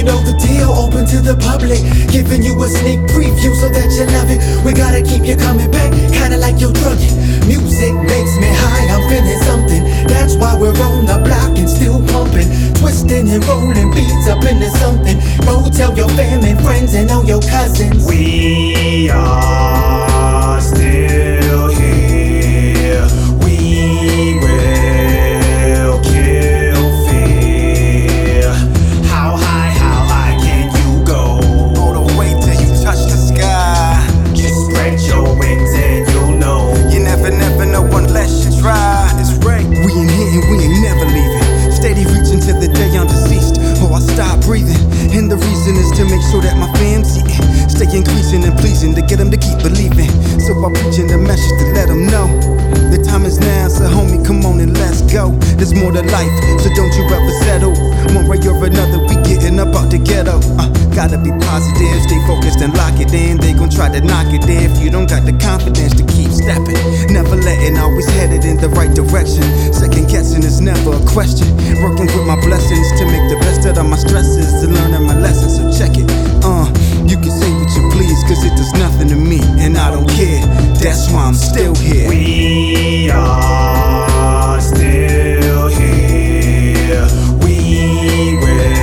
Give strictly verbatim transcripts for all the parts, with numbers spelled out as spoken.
You know the deal, open to the public, giving you a sneak preview so that you love it. We gotta keep you coming back, kinda like your druggie. Music makes me high, I'm feeling something. That's why we're on the block and still pumping, twisting and rolling beats up into something. Go tell your family, friends, and all your cousins. We are still here. We will kill fear. How high, how high can you go? All the way till you touch the sky. Just spread your wings and you'll know. You never, never know unless you try. It's right. We ain't here and we ain't never leaving. Steady reaching to the day I'm deceased, or I stop breathing. And the reason is to make sure that my fam's eating, stay increasing and pleasing, to get them to keep believing. So I'm preaching the message to let them know the time is now, so homie, come on and let's go. There's more to life, so don't you ever settle. One way or another, we getting up out the ghetto. uh, Gotta be positive, stay focused and lock it in. They gon' try to knock it if you don't got the confidence to keep stepping. Never letting, always headed in the right direction. Second guessing is never a question. Working with my blessings to make the best out of my stresses and learning my lessons, so check it. Uh, you can say what you please, cause it does nothing to me, and I don't care. That's why I'm still here. We are still here. We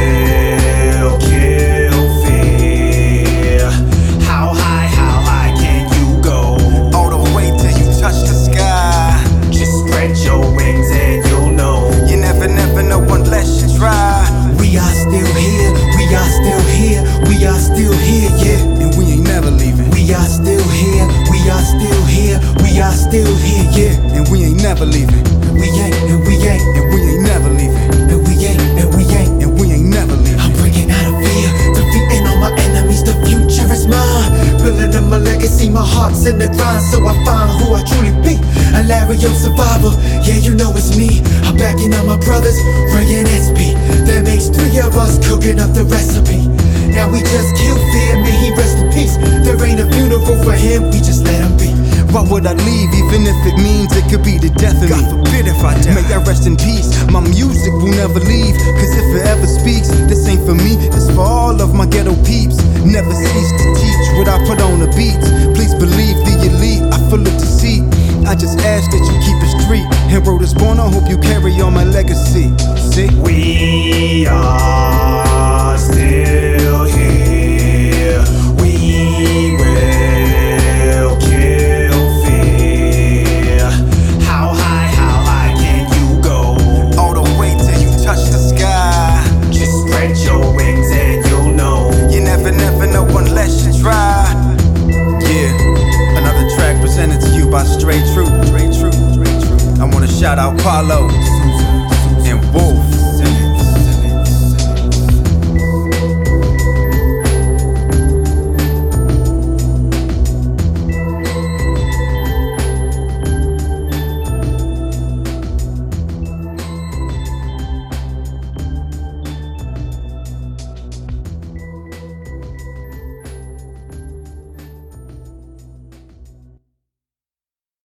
will kill fear. How high, how high can you go? All the way till you touch the sky. Just spread your wings and you'll know. You never, never know unless you try. We are still here, we are still here, we are still here, yeah. And we ain't never leaving. We are still here, we are still here, we are still here, yeah. And we ain't never leaving. We ain't, and we ain't, And we ain't never leaving. and we ain't, and we ain't. And we ain't never leaving. I'm breaking out of fear, defeating all my enemies, the future is mine. Building up my legacy, my heart's in the grind, so I find who I truly be. A Lario survivor, yeah, you know it's me. I'm backing up my brothers, Ray and S P. That makes three of us cooking up the recipe. Now we just kill fear, may he rest in peace. There ain't a funeral for him, we just let him be. Why would I leave, even if it means it could be the death of me? God forbid if I die. May I rest in peace, my music will never leave. Cause if it ever